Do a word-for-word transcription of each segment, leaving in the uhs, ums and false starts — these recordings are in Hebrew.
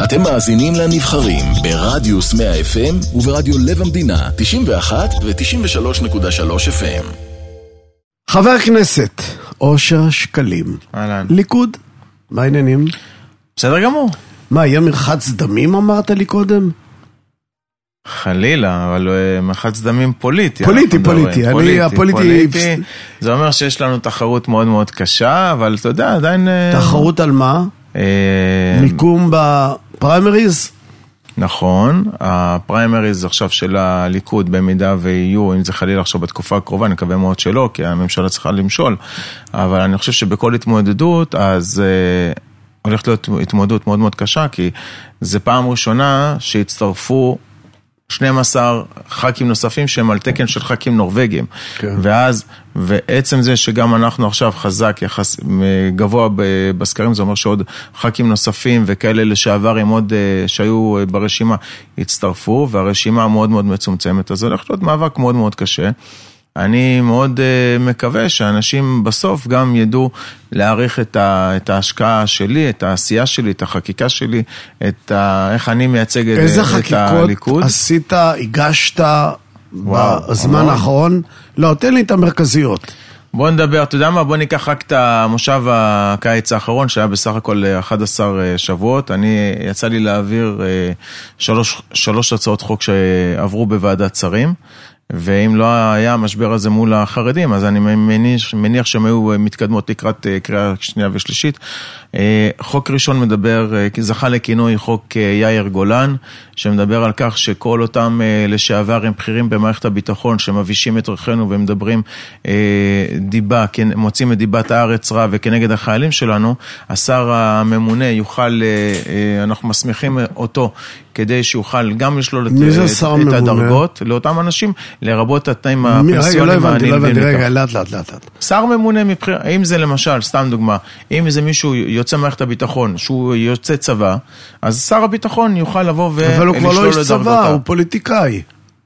אתם מאזינים לנבחרים ברדיוס מאה אף אם וברדיו לב המדינה תשעים ואחת ו-תשעים ושלוש נקודה שלוש אף אם. חבר כנסת אושר שקלים, אהלן. ליכוד, מה העניינים? בסדר גמור. מה, יהיה מרחץ דמים אמרת לי קודם? חלילה, אבל מרחץ דמים פוליטי. פוליטי, פוליטי. פוליטי, פוליטי. זה אומר שיש לנו תחרות מאוד מאוד קשה, אבל אתה יודע, עדיין... תחרות על מה? מיקום בפריימריז? נכון, הפריימריז עכשיו של הליכוד במידה ויהיו, אם זה חלילה עכשיו בתקופה הקרובה, אני מקווה מאוד שלא, כי הממשלה צריכה למשול, אבל אני חושב שבכל התמודדות, אז הולכת להיות התמודדות מאוד מאוד קשה, כי זה פעם ראשונה שהצטרפו שנים עשר ח"כים נוספים שהם על תקן של ח"כים נורווגים. כן. ואז, ועצם זה שגם אנחנו עכשיו חזק, יחס, גבוה בסקרים, זה אומר שעוד ח"כים נוספים וכאלה לשעברים עוד שהיו ברשימה הצטרפו, והרשימה מאוד מאוד מצומצמת, אז זה הולך להיות מאבק מאוד מאוד קשה. אני מאוד uh, מקווה שאנשים בסוף גם ידעו להעריך את, ה, את ההשקעה שלי, את העשייה שלי, את החקיקה שלי, את ה, איך אני מייצג את, איזה את חקיקות הליכוד. עשית, הגשת וואו, בזמן המון. האחרון? לא, תן לי את המרכזיות. בוא נדבר, אתה יודע מה? בוא ניקח רק את המושב הקיץ האחרון, שהיה בסך הכל אחד עשר שבועות. אני, יצא לי להעביר שלוש, שלוש הצעות חוק שעברו בוועדת שרים. ואם לא היה המשבר הזה מול החרדים, אז אני מניח, מניח שהם היו מתקדמות לקראת קריאה שנייה ושלישית. חוק ראשון מדבר, זכה לכינוי חוק יאיר גולן, שמדבר על כך שכל אותם לשעברים בכירים במערכת הביטחון, שמבישים את רכנו ומדברים דיבה, מוצאים את דיבת הארץ רע וכנגד החיילים שלנו, השר הממונה יוכל, אנחנו מסמיכים אותו, כדי שיוכל גם לשלול את, את הדרגות לאותם אנשים, לרבות התנאים הפנסיונים העניים. רגע, לאט, לאט, לאט. שר ממונה מבחיר, אם זה למשל, סתם דוגמה, אם זה מישהו יוצא מערכת הביטחון, שהוא יוצא צבא, אז שר הביטחון יוכל לבוא ולשלול את דרגותיו. אבל הוא כבר לא איש צבא, הוא פוליטיקאי.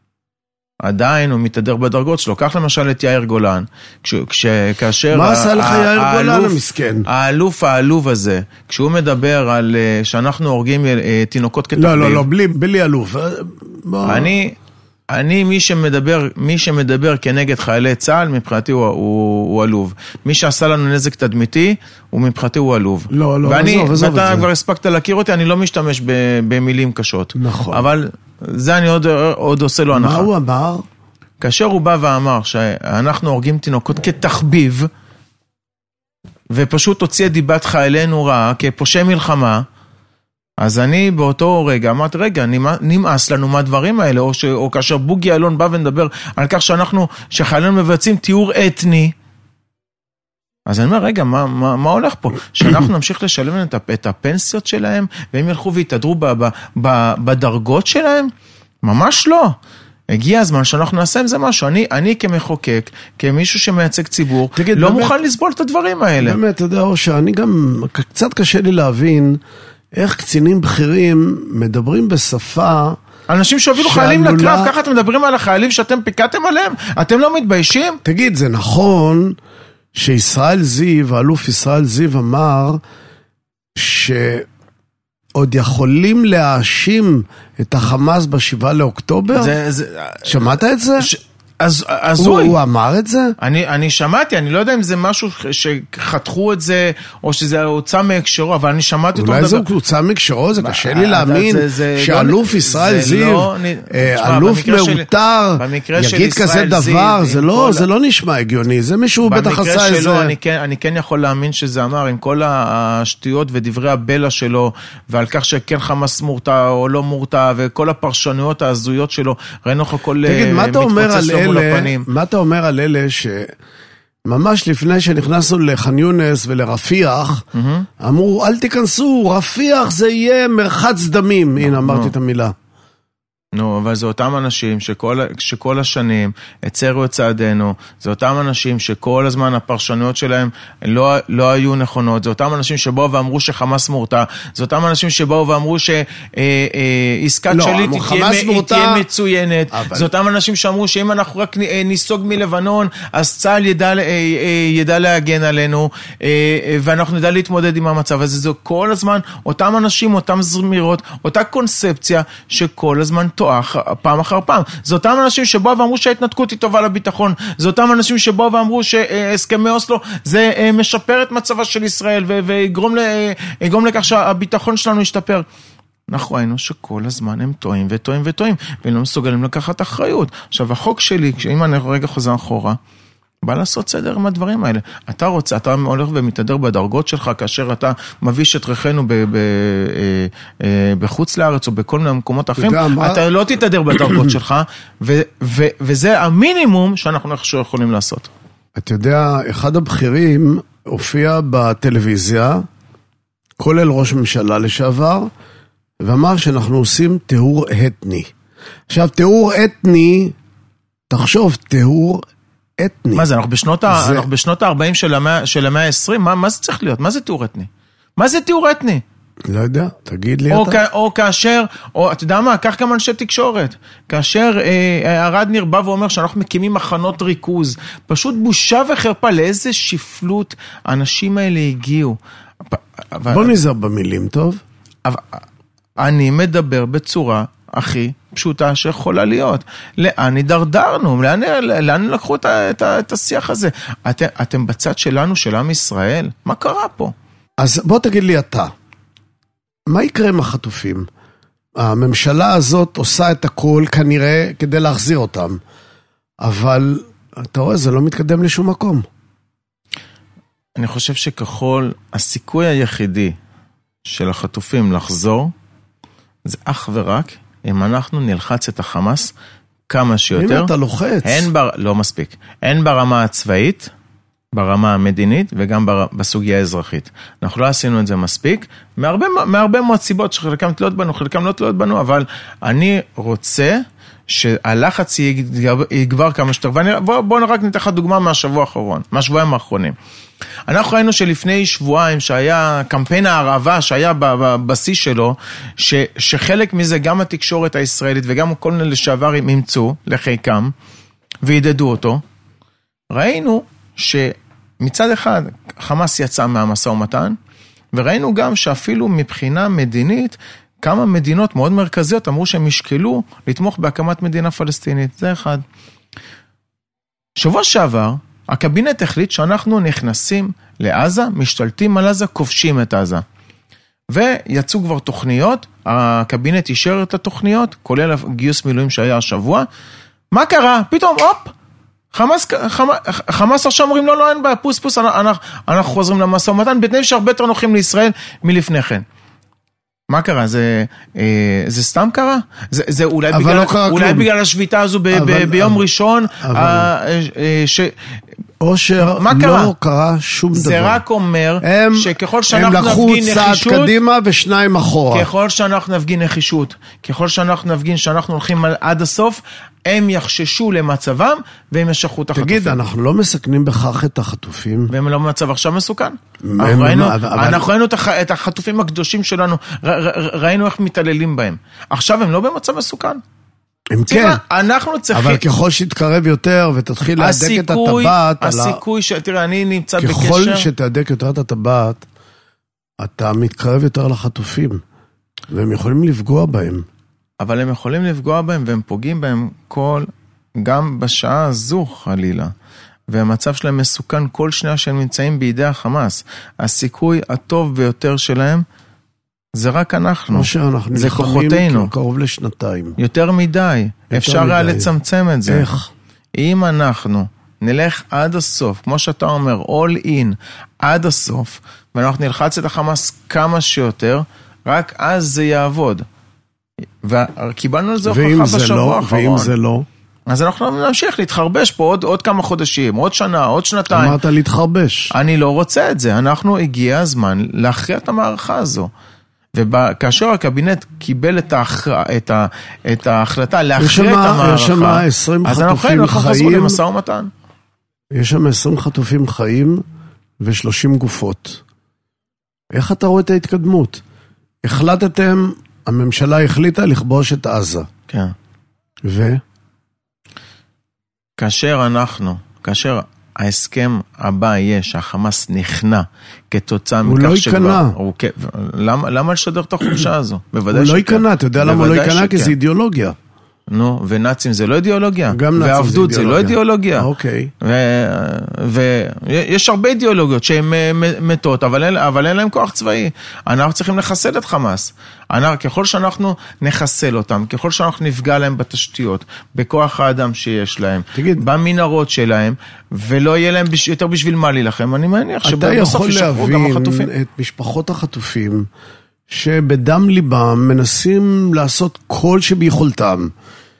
עדיין הוא מתהדר בדרגות שלו. קח למשל את יאיר גולן, כאשר... מה עשה לך יאיר גולן המסכן? האלוף העלוב הזה, כשהוא מדבר על שאנחנו הורגים תינוקות כתחביב... לא, לא, לא, בלי, בלי אלוף. אני... אני, מי שמדבר, מי שמדבר כנגד חיילי צה"ל, מבחינתי הוא, הוא, הוא עלוב. מי שעשה לנו נזק תדמיתי, הוא מבחינתי הוא עלוב. לא, לא, ואני, עזוב, עזוב ואתה כבר הספקת להכיר אותי, אני לא משתמש במילים קשות. נכון. אבל זה אני עוד, עוד עושה לו הנחה. מה הוא אמר? כאשר הוא בא ואמר שאנחנו הורגים תינוקות כתחביב, ופשוט הוציא דיבת חיילינו רעה, כפושעי מלחמה, אז אני באותו רגע אמרתי, רגע, נמאס לנו מהדברים האלה, או, ש, או כאשר בוגי אלון בא ונדבר על כך שאנחנו, שחיילינו מבצעים תיאור אתני, אז אני אומר, רגע, מה, מה, מה הולך פה? שאנחנו נמשיך לשלם את, את הפנסיות שלהם, והם ילכו ויתדרו ב, ב, ב, בדרגות שלהם? ממש לא. הגיע הזמן שאנחנו נעשה עם זה משהו. אני, אני כמחוקק, כמישהו שמייצג ציבור, תגיד, לא באמת, מוכן לסבול את הדברים האלה. באמת, אתה יודע, אושה, אני גם, קצת קשה לי להבין, איך קצינים בכירים מדברים בשפה... אנשים שהובילו חיילים לקרב, ככה אתם מדברים על החיילים שאתם פיקעתם עליהם? אתם לא מתביישים? תגיד, זה נכון שישראל זיו, האלוף ישראל זיו אמר שעוד יכולים להאשים את החמאס בשבעה לאוקטובר? זה, זה... שמעת את זה? ש... אז, אז הוא, הוא אמר את זה? אני, אני שמעתי, אני לא יודע אם זה משהו שחתכו את זה, או שזה הוצא מהקשרו, אבל אני שמעתי אותו. אולי זה הוצא מהקשרו, זה קשה לי להאמין, שאלוף ישראל זיו, אלוף מאותר, יגיד כזה דבר, זה לא נשמע הגיוני, זה מישהו בטח עשה את זה. אני כן יכול להאמין שזה אמר, עם כל השטויות ודברי הבלע שלו, ועל כך שכן חמאס מורתע או לא מורתע, וכל הפרשנויות ההזויות שלו, ראינו לך כל מתפוצץ לו מול הפנים. מה אתה אומר על אלה שממש לפני שנכנסנו לח'אן יונס ולרפיח, אמרו, אל תיכנסו, רפיח זה יהיה מרחץ דמים. הנה, אמרתי את המילה. נו, אבל זה אותם אנשים שכל, שכל השנים הצרו את צעדינו, זה אותם אנשים שכל הזמן הפרשנויות שלהם לא, לא היו נכונות, זה אותם אנשים שבאו ואמרו שחמאס מורתע, זה אותם אנשים שבאו ואמרו שעסקת לא, שליט תהיה, תהיה מצוינת, אבל... זה אותם אנשים שאמרו שאם אנחנו רק ניסוג מלבנון, אז צה"ל ידע, ידע להגן עלינו, ואנחנו נדע להתמודד עם המצב הזה, זה כל הזמן אותם אנשים, אותם זמירות, אותה קונספציה שכל הזמן תואח פעם אחר פעם. זה אותם אנשים שבאו ואמרו שההתנתקות היא טובה לביטחון. זה אותם אנשים שבאו ואמרו שהסכמי אוסלו זה משפר את מצבה של ישראל ויגרום לכך שהביטחון שלנו ישתפר. אנחנו ראינו שכל הזמן הם טועים וטועים וטועים, והם לא מסוגלים לקחת אחריות. עכשיו, החוק שלי, אם אני רגע חוזר אחורה, בא לעשות סדר עם הדברים האלה. אתה רוצה, אתה הולך ומתהדר בדרגות שלך, כאשר אתה מביש את ריחנו בחוץ לארץ או בכל מיני מקומות אחרים, אתה לא תתהדר בדרגות שלך, וזה המינימום שאנחנו יכולים לעשות. אתה יודע, אחד הבכירים הופיע בטלוויזיה, כולל ראש ממשלה לשעבר, ואמר שאנחנו עושים תיאור אתני. עכשיו, תיאור אתני, תחשוב, תיאור אתני. מה זה, אנחנו בשנות ה... זה... אנחנו בשנות ה-ארבעים של המאה, של המאה ה-עשרים, מה, מה זה צריך להיות? מה זה תיאור אתני? מה זה תיאור אתני? לא יודע, תגיד לי או אתה. כ... או כאשר, או אתה יודע מה, כך גם אנשי תקשורת. כאשר אה, הרד ניר בא ואומר שאנחנו מקימים מחנות ריכוז, פשוט בושה וחרפה, לאיזה שפלות האנשים האלה הגיעו. אבל... בוא נזהר במילים, טוב? אבל... אני מדבר בצורה הכי פשוטה שיכולה להיות. לאן נדרדרנו? לאן, לאן לקחו את, את, את השיח הזה? אתם, אתם בצד שלנו, של עם ישראל? מה קרה פה? אז בוא תגיד לי אתה, מה יקרה עם החטופים? הממשלה הזאת עושה את הכל כנראה כדי להחזיר אותם, אבל אתה רואה, זה לא מתקדם לשום מקום. אני חושב שככל הסיכוי היחידי של החטופים לחזור, זה אך ורק אם אנחנו נלחץ את החמאס כמה שיותר. אם אתה לוחץ. אין בר... לא מספיק. אין ברמה הצבאית, ברמה המדינית וגם בר... בסוגיה האזרחית. אנחנו לא עשינו את זה מספיק, מהרבה, מהרבה מאוד סיבות שחלקם תלויות בנו, חלקם לא תלויות בנו, אבל אני רוצה שהלחץ יגבר כמה שיותר. ואני... בוא, בוא רק ניתן לך דוגמה מהשבוע האחרון, מהשבועיים האחרונים. אנחנו ראינו שלפני שבועיים שהיה קמפיין הערבה שהיה בבסיס שלו, ש, שחלק מזה גם התקשורת הישראלית וגם כל מיני לשעברים ימצאו לחיקם וידדו אותו. ראינו שמצד אחד חמאס יצא מהמשא ומתן, וראינו גם שאפילו מבחינה מדינית כמה מדינות מאוד מרכזיות אמרו שהם ישקלו לתמוך בהקמת מדינה פלסטינית. זה אחד. שבוע שעבר הקבינט החליט שאנחנו נכנסים לעזה, משתלטים על עזה, כובשים את עזה. ויצאו כבר תוכניות, הקבינט אישר את התוכניות, כולל גיוס מילואים שהיה השבוע. מה קרה? פתאום, הופ, חמאס, חמאס, חמאס עכשיו אומרים, לא, לא, אין בה, פוס, פוס, אנחנו, אנחנו חוזרים למשא ומתן, בתנאים שהרבה יותר נוחים לישראל מלפני כן. מה קרה? זה, זה סתם קרה? זה, זה אולי, בגלל, לא אולי בגלל השביתה הזו ב, אבל, ב, ביום אבל, ראשון, אבל, ה, ש... אושר, מה לא קרה? קרה שום דבר. זה רק אומר הם, שככל שאנחנו נפגין נחישות... הם לחו צעד קדימה ושניים אחורה. ככל שאנחנו נפגין נחישות, ככל שאנחנו נפגין שאנחנו הולכים עד הסוף, הם יחששו למצבם והם ישכחו את החטופים. תגיד, אנחנו לא מסכנים בכך את החטופים? והם לא במצב עכשיו מסוכן. אנחנו ראינו, אנחנו ראינו את החטופים הקדושים שלנו, ראינו איך מתעללים בהם. עכשיו הם לא במצב מסוכן. הם כן, אנחנו צריכים... אבל ככל שתתקרב יותר ותתחיל להדק את הטבעת... הסיכוי ש... תראה, אני נמצא בקשר... ככל שתהדק יותר את הטבעת, אתה מתקרב יותר לחטופים, והם יכולים לפגוע בהם. אבל הם יכולים לפגוע בהם, והם פוגעים בהם כל... גם בשעה הזו חלילה. והמצב שלהם מסוכן כל שניה שהם נמצאים בידי החמאס. הסיכוי הטוב ביותר שלהם... זה רק אנחנו, זה כוחותינו. קרוב לשנתיים. יותר מדי, אפשר היה לצמצם את זה. איך? אם אנחנו נלך עד הסוף, כמו שאתה אומר, all in, עד הסוף, ואנחנו נלחץ את החמאס כמה שיותר, רק אז זה יעבוד. וקיבלנו על זה הוכחה בשבוע האחרון. ואם זה לא? אז אנחנו נמשיך להתחרבש פה עוד, עוד כמה חודשים, עוד שנה, עוד שנתיים. אמרת להתחרבש. אני לא רוצה את זה, אנחנו הגיע הזמן להכריע את המערכה הזו. וכאשר הקבינט קיבל את, ההכ... את, ה... את ההחלטה להכריע את המערכה, יש שם עשרים אז חטופים אנחנו חיים, חזרו למשא ומתן. יש שם עשרים חטופים חיים ו-שלושים גופות. איך אתה רואה את ההתקדמות? החלטתם, הממשלה החליטה לכבוש את עזה. כן. ו? כאשר אנחנו, כאשר ההסכם הבא יהיה שהחמאס נכנע כתוצאה מכך לא שכבר... הוא לא ייכנע. למה, למה לשדר את החופשה הזו? הוא לא ייכנע, אתה יודע למה הוא לא ייכנע? כי זה אידיאולוגיה. נו, ונאצים זה לא אידיאולוגיה. גם נאצים ועבדות זה זה לא אידיאולוגיה. אוקיי. ויש הרבה אידיאולוגיות שהן מתות, אבל אין להם כוח צבאי. אנחנו צריכים לחסל את חמאס. ככל שאנחנו נחסל אותם, ככל שאנחנו נפגע להם בתשתיות, בכוח האדם שיש להם, במנהרות שלהם, ולא יהיה להם יותר בשביל מה להילחם, אני מניח שבסוף ישחררו גם החטופים. אתה יכול להבין את משפחות החטופים, שבדם ליבם מנסים לעשות כל שביכולתם,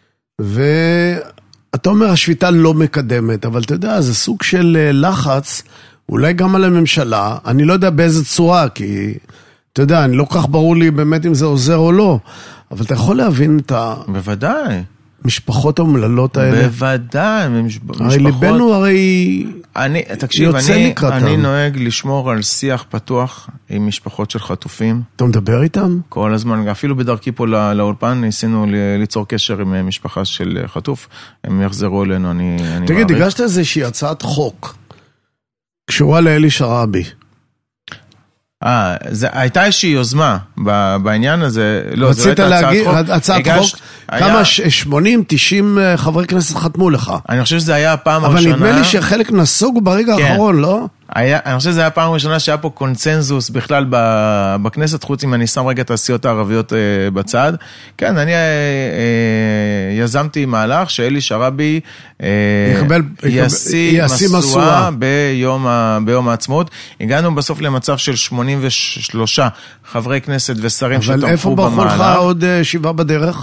ואתה אומר השביתה לא מקדמת, אבל אתה יודע, זה סוג של לחץ, אולי גם על הממשלה, אני לא יודע באיזה צורה, כי אתה יודע, אני לא כל כך ברור לי באמת אם זה עוזר או לא, אבל אתה יכול להבין את ה... בוודאי. משפחות המוללות האלה. בוודאי, משפחות... הרי ליבנו הרי אני, תקשיב, אני, אני נוהג לשמור על שיח פתוח עם משפחות של חטופים. אתה מדבר איתם? כל הזמן, אפילו בדרכי פה לא, לאולפן, ניסינו ליצור קשר עם משפחה של חטוף, הם יחזרו אלינו, אני... תגיד, הגשת איזושהי הצעת חוק, קשורה לאלי שרעבי. אה, הייתה איזושהי יוזמה בעניין הזה, לא, זו הייתה הצעת חוק. הצעת חוק, כמה שמונים תשעים חברי כנסת חתמו לך. אני חושב שזה היה הפעם הראשונה. אבל נדמה לי שחלק נסוג ברגע האחרון, לא? אני חושב שזה היה הפעם הראשונה שהיה פה קונצנזוס בכלל בכנסת, חוץ אם אני שם רגע את הסיעות הערביות בצד. כן, אני יזמתי מהלך שאלי שרעבי ישים מסוע ביום העצמאות. הגענו בסוף למצב של שמונים ושלושה חברי כנסת ושרים שתמכו במהלך. אבל איפה ברחו לך עוד שבעה בדרך?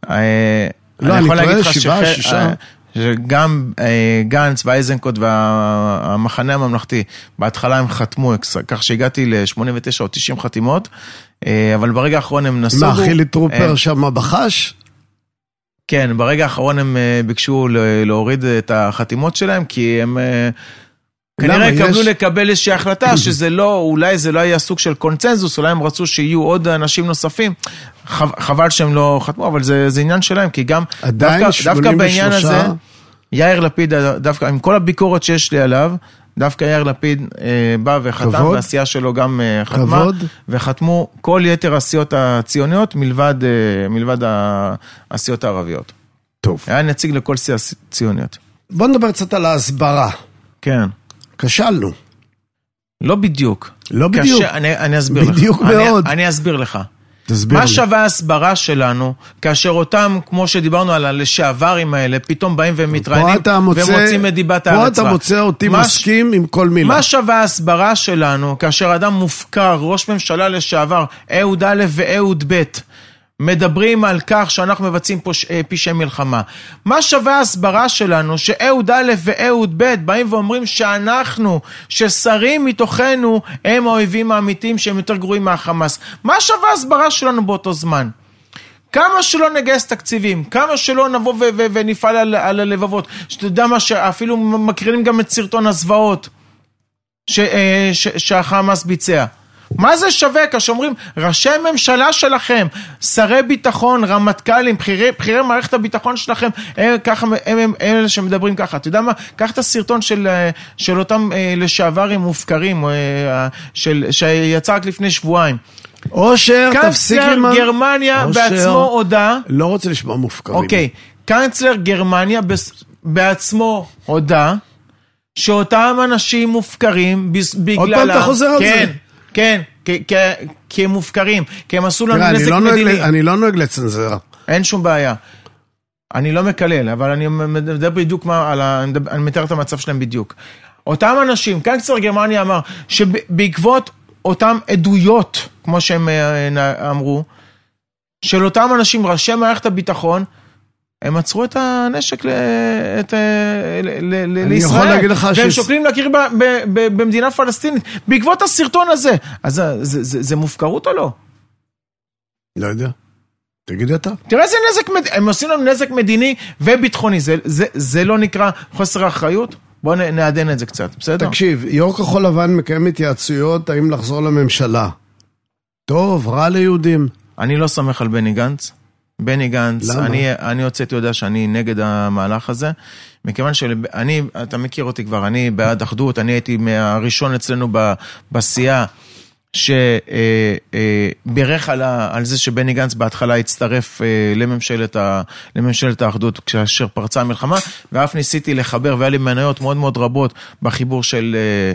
אני יכול להגיד לך שבעה, שגם גנץ ואייזנקוט והמחנה הממלכתי, בהתחלה הם חתמו, כך שהגעתי ל-שמונים ותשע או תשעים חתימות, אבל ברגע האחרון הם נסוגו. מה, חילי טרופר שם בחש? כן, ברגע האחרון הם ביקשו להוריד את החתימות שלהם, כי הם כנראה יקבלו לקבל איזושהי החלטה, שזה לא, אולי זה לא היה סוג של קונצנזוס, אולי הם רצו שיהיו עוד אנשים נוספים, חבל שהם לא חתמו, אבל זה, זה עניין שלהם, כי גם דווקא, דווקא בעניין הזה, יאיר לפיד, דווקא עם כל הביקורת שיש לי עליו, דווקא יאיר לפיד אה, בא וחתם, והעשייה שלו גם אה, חתמה, כבוד. וחתמו כל יתר העשיות הציוניות, מלבד, אה, מלבד העשיות הערביות. טוב. היה נציג לכל עשייה ציוניות. בוא נדבר קצת על ההסברה. כן. כשלנו. לא בדיוק. לא בדיוק. קשה, אני, אני אסביר לך. בדיוק מאוד. אני, אני אסביר לך. תסביר מה לי. שווה ההסברה שלנו, כאשר אותם, כמו שדיברנו על הלשעברים האלה, פתאום באים ומתראיינים, ומוצאים את דיבת הארץ. פה אתה מוצא אותי מסכים עם כל מילה. מה שווה ההסברה שלנו, כאשר אדם מופקר, ראש ממשלה לשעבר, אהוד א' ואהוד ב', מדברים על כך שאנחנו מבצעים פשעי מלחמה. מה שווה ההסברה שלנו שאהוד א' ואהוד ב' באים ואומרים שאנחנו, ששרים מתוכנו, הם האויבים האמיתיים שהם יותר גרועים מהחמאס. מה שווה ההסברה שלנו באותו זמן? כמה שלא נגייס תקציבים, כמה שלא נבוא ו- ו- ונפעל על, על הלבבות, שאתה יודע מה, שאפילו מקרינים גם את סרטון הזוועות ש- ש- שהחמאס ביצע. מה זה שווה כאשר אומרים, ראשי ממשלה שלכם, שרי ביטחון, רמטכ"לים, בכירי, בכירי מערכת הביטחון שלכם, הם, ככה, הם, הם, הם אלה שמדברים ככה. אתה יודע מה? קח את הסרטון של, של אותם עם מופקרים, של, שיצא רק לפני שבועיים. אושר, תפסיק עם... קנצלר גרמניה בעצמו הודע... לא רוצה לשמוע מופקרים. אוקיי, קנצלר גרמניה בעצמו הודע, שאותם אנשים מופקרים בגלל... עוד פעם אתה חוזר על זה? כן, כי הם מופקרים, כי הם עשו לנו נזק מדיני. אני לא נוהג לצנזר. אין שום בעיה. אני לא מקלל, אבל אני מדבר בדיוק מה, אני מתאר את המצב שלהם בדיוק. אותם אנשים, קנצלר גרמניה אמר, שבעקבות אותם עדויות, כמו שהם אמרו, של אותם אנשים, ראשי מערכת הביטחון, הם עצרו את הנשק לישראל, והם שוקלים להכיר במדינה פלסטינית, בעקבות הסרטון הזה. אז זה מופקרות או לא? לא יודע. תגיד אתה. תראה איזה נזק, הם עושים לנו נזק מדיני וביטחוני, זה, זה, זה לא נקרא חוסר אחריות? בואו נעדן את זה קצת, בסדר? תקשיב, יו"ר כחול לבן מקיים התייעצויות, האם לחזור לממשלה. טוב, רע ליהודים. אני לא סומך על בני גנץ. בני גנץ, אני, אני הוצאתי יודע שאני נגד המהלך הזה, מכיוון שאני, אתה מכיר אותי כבר, אני בעד אחדות, אני הייתי מהראשון אצלנו בסיעה, שבירך על, על זה שבני גנץ בהתחלה הצטרף לממשלת, ה, לממשלת האחדות כאשר פרצה המלחמה, ואף ניסיתי לחבר, והיה לי מניות מאוד מאוד רבות בחיבור של,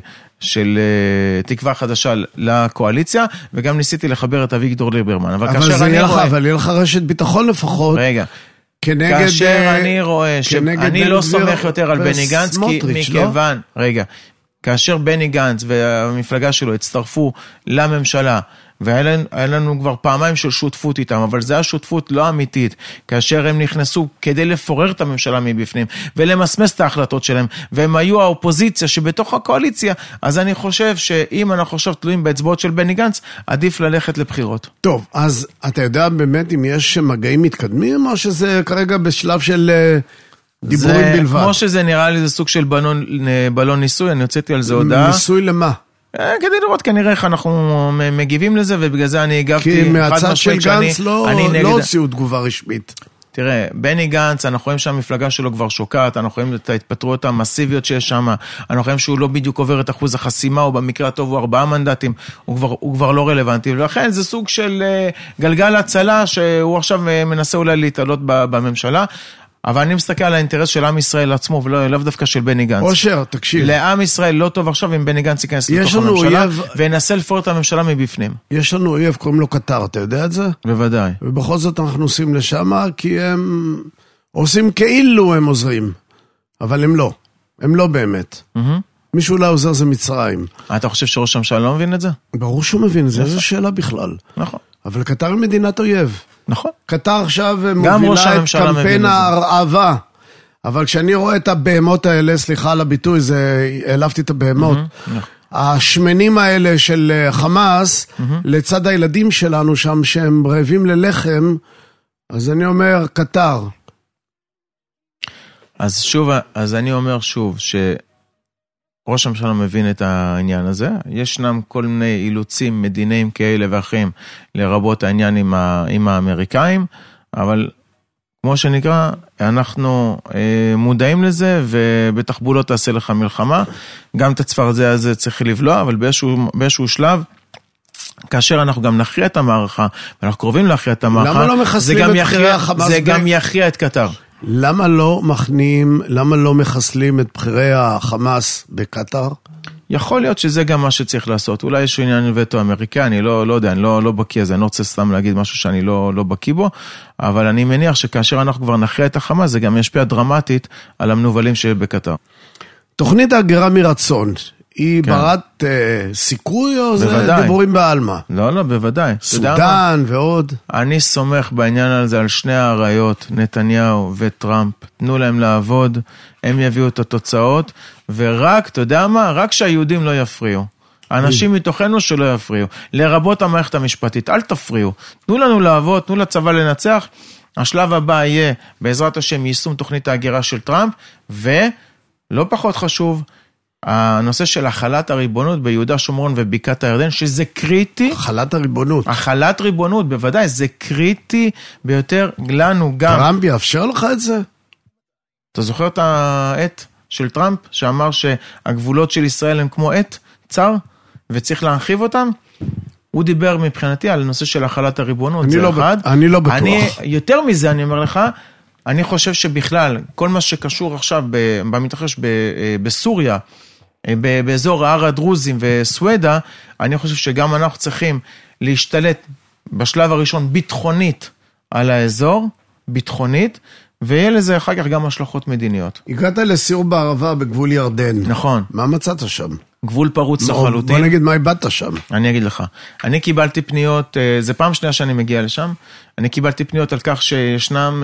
של תקווה חדשה לקואליציה, וגם ניסיתי לחבר את אביגדור ליברמן. אבל, אבל כאשר אני לך, רואה... אבל יהיה לך רשת ביטחון לפחות. רגע. כנגד... כאשר אני רואה שאני לא סומך יותר על בני גנץ, כי מכיוון... רגע. כאשר בני גנץ והמפלגה שלו הצטרפו לממשלה, והיה לנו כבר פעמיים של שותפות איתם, אבל זה השותפות לא אמיתית, כאשר הם נכנסו כדי לפורר את הממשלה מבפנים, ולמסמס את ההחלטות שלהם, והם היו האופוזיציה שבתוך הקואליציה, אז אני חושב שאם אנחנו עכשיו תלויים באצבעות של בני גנץ, עדיף ללכת לבחירות. טוב, אז אתה יודע באמת אם יש מגעים מתקדמים, או שזה כרגע בשלב של... דיבורים בלבד. כמו שזה נראה לי, זה סוג של בלון, בלון ניסוי, אני הוצאתי על זה הודעה. ניסוי למה? כדי לראות כנראה איך אנחנו מגיבים לזה, ובגלל זה אני הגבתי כי מהצד של גנץ לא הוציאו תגובה רשמית. תראה, בני גנץ, אנחנו רואים שהמפלגה שלו כבר שוקעת, אנחנו רואים את ההתפטרויות המסיביות שיש שם, אנחנו רואים שהוא לא בדיוק עובר את אחוז החסימה, או במקרה הטוב הוא ארבעה מנדטים, הוא כבר, הוא כבר לא רלוונטי, ולכן זה סוג של גלגל הצלה, שהוא עכשיו מנסה אולי להתעלות בממשלה, אבל אני מסתכל על האינטרס של עם ישראל עצמו, ולא דווקא של בני גנץ. אושר, תקשיב. לעם ישראל לא טוב עכשיו אם בני גנץ ייכנס לתוך הממשלה, אויב... וינסה לפור את הממשלה מבפנים. יש לנו אויב, קוראים לו קטר, אתה יודע את זה? בוודאי. ובכל זאת אנחנו נוסעים לשם, כי הם עושים כאילו הם עוזרים, אבל הם לא. הם לא באמת. Mm-hmm. מישהו לא עוזר זה מצרים. אתה חושב שראש הממשלה לא מבין את זה? ברור שהוא מבין, זה איזו שאלה בכלל. נכון. אבל קטר היא מדינת אויב. נכון. קטר עכשיו מובילה את קמפיין ההרעבה, אבל כשאני רואה את הבהמות האלה, סליחה על הביטוי, זה, העלפתי את הבהמות, השמנים האלה של חמאס, לצד הילדים שלנו שם, שהם רעבים ללחם, אז אני אומר, קטר. אז שוב, אז אני אומר שוב, ש... ראש הממשלה מבין את העניין הזה, ישנם כל מיני אילוצים מדיניים כאלה ואחרים, לרבות העניין עם, ה, עם האמריקאים, אבל כמו שנקרא, אנחנו אה, מודעים לזה, ובתחבול לא תעשה לך מלחמה, גם את הצפרדע הזה צריך לבלוע, אבל באיזשהו, באיזשהו שלב, כאשר אנחנו גם נכריע את המערכה, ואנחנו קרובים להכריע את המערכה, למה לא מחסלים את בחירי החמאס? זה גם יכריע את קטר. למה לא מכנים, למה לא מחסלים את בחירי החמאס בקטר? יכול להיות שזה גם מה שצריך לעשות. אולי יש עניין וטו אמריקאי, אני לא, לא יודע, אני לא, לא בקיא, אז אני לא רוצה סתם להגיד משהו שאני לא, לא בקיא בו, אבל אני מניח שכאשר אנחנו כבר נכריע את החמאס, זה גם ישפיע דרמטית על המנובלים שבקטר. תוכנית ההגירה מרצון, היא כן. ברת אה, סיכוי או בוודאי. זה דיבורים בעלמה? לא, לא, בוודאי. סודן ועוד. אני סומך בעניין הזה על שני העריות, נתניהו וטראמפ. תנו להם לעבוד, הם יביאו את התוצאות, ורק, אתה יודע מה? רק שהיהודים לא יפריעו. אנשים מתוכנו שלא יפריעו. לרבות המערכת המשפטית, אל תפריעו. תנו לנו לעבוד, תנו לצבא לנצח. השלב הבא יהיה, בעזרת השם, יישום תוכנית ההגירה של טראמפ, ולא פחות חשוב, הנושא של החלת הריבונות ביהודה שומרון ובקעת הירדן, שזה קריטי. החלת הריבונות. החלת ריבונות, בוודאי, זה קריטי ביותר לנו גם. טראמפ יאפשר לך את זה? אתה זוכר את העת של טראמפ, שאמר שהגבולות של ישראל הם כמו עת, צר, וצריך להרחיב אותם? הוא דיבר מבחינתי על הנושא של החלת הריבונות, זה לא אחד. ב... אני לא בטוח. אני, יותר מזה אני אומר לך, אני חושב שבכלל, כל מה שקשור עכשיו במתרחש בסוריה, באזור ההר הדרוזים וסווידה, אני חושב שגם אנחנו צריכים להשתלט בשלב הראשון ביטחונית על האזור, ביטחונית, ויהיה לזה אחר כך גם השלכות מדיניות. הגעת לסיור בערבה בגבול ירדן. נכון. מה מצאת שם? גבול פרוץ לחלוטין. בוא נגיד מה איבדת שם. אני אגיד לך. אני קיבלתי פניות, זה פעם שנייה שאני מגיע לשם, אני קיבלתי פניות על כך שישנם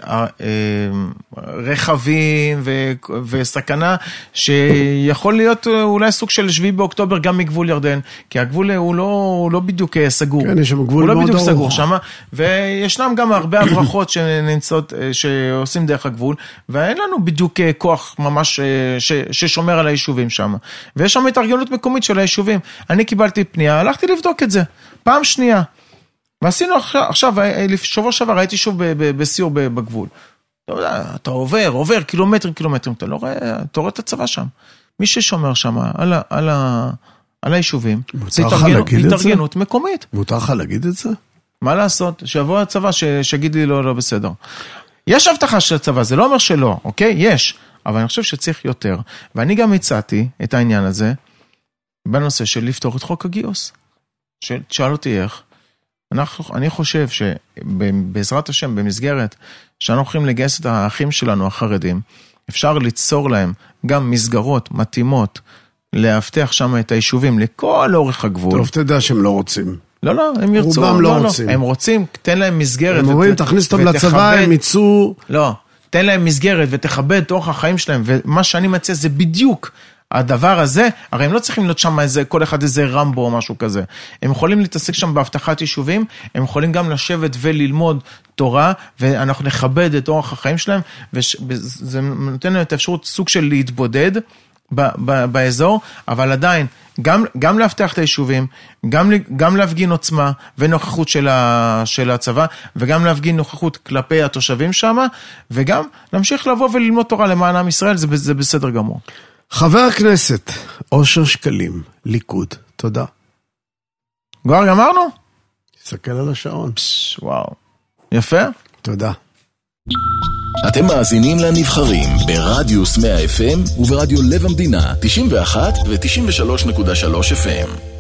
רכבים וסכנה שיכול להיות אולי סוג של שביעי באוקטובר גם מגבול ירדן, כי הגבול הוא לא, הוא לא בדיוק סגור. כן, יש שם גבול מאוד ארוך. הוא לא בדיוק סגור ארוך. שם, וישנם גם הרבה הברחות שנמצאות, שעושים דרך הגבול, ואין לנו בדיוק כוח ממש ש, ששומר על היישובים שם. ויש שם התארגנות מקומית של היישובים. אני קיבלתי פנייה, הלכתי לבדוק את זה. פעם שנייה. ועשינו עכשיו, שבוע שעבר, הייתי שוב בסיור בגבול. אתה יודע, אתה עובר, עובר קילומטרים, קילומטרים, אתה לא רואה, אתה רואה את הצבא שם. מי ששומר שם על, על, על היישובים, זה התארגנות מקומית. מותר לך להגיד את זה? מה לעשות? שיבוא הצבא שיגיד לי לא, לא בסדר. יש הבטחה של הצבא, זה לא אומר שלא, אוקיי? יש. אבל אני חושב שצריך יותר. ואני גם הצעתי את העניין הזה, בנושא של לפתור את חוק הגיוס. שאל אותי איך. אנחנו, אני חושב שבעזרת השם, במסגרת, שאנחנו הולכים לגייס את האחים שלנו, החרדים, אפשר ליצור להם גם מסגרות מתאימות, להבטיח שם את היישובים לכל אורך הגבול. טוב, תדע שהם לא רוצים. לא, לא, הם ירצו. רובם לא רוצים. הם רוצים, תן להם מסגרת. הם אומרים, תכניס אותם לצבא, הם יצאו... לא, תן להם מסגרת ותכבד את אורח החיים שלהם, ומה שאני מציע זה בדיוק הדבר הזה, הרי הם לא צריכים להיות שם איזה, כל אחד איזה רמבו או משהו כזה. הם יכולים להתעסק שם בהבטחת יישובים, הם יכולים גם לשבת וללמוד תורה, ואנחנו נכבד את אורח החיים שלהם, וזה נותן לנו את האפשרות סוג של להתבודד ב- ב- באזור, אבל עדיין, גם, גם להבטח את היישובים, גם, גם להפגין עוצמה ונוכחות של, ה, של הצבא, וגם להפגין נוכחות כלפי התושבים שם, וגם להמשיך לבוא וללמוד תורה למען עם ישראל, זה, זה בסדר גמור. חבר הכנסת, אושר שקלים, ליכוד, תודה. כבר גמרנו? תסתכל על השעון. פש, וואו. יפה? תודה. אתם מאזינים לנבחרים ברדיוס מאה אף אם וברדיו לב המדינה תשעים ואחת ו-תשעים ושלוש נקודה שלוש אף אם.